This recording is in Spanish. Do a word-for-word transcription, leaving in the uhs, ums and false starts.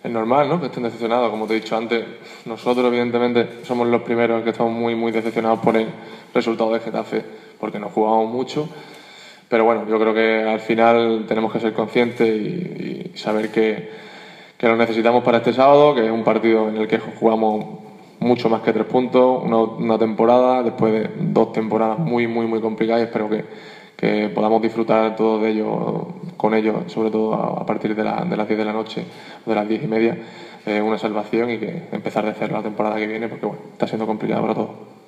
es normal, ¿no?, que estén decepcionados. Como te he dicho antes, nosotros evidentemente somos los primeros que estamos muy, muy decepcionados por el resultado de Getafe, porque nos jugamos mucho. Pero bueno, yo creo que al final tenemos que ser conscientes y, y saber que, que lo necesitamos para este sábado, que es un partido en el que jugamos mucho más que tres puntos, una, una temporada, después de dos temporadas muy, muy, muy complicadas, y espero que, que podamos disfrutar todos de ellos, con ellos, sobre todo a, a partir de, la, de las diez de la noche, de las diez y media, eh, una salvación y que empezar de cero la temporada que viene, porque bueno, está siendo complicado para todos.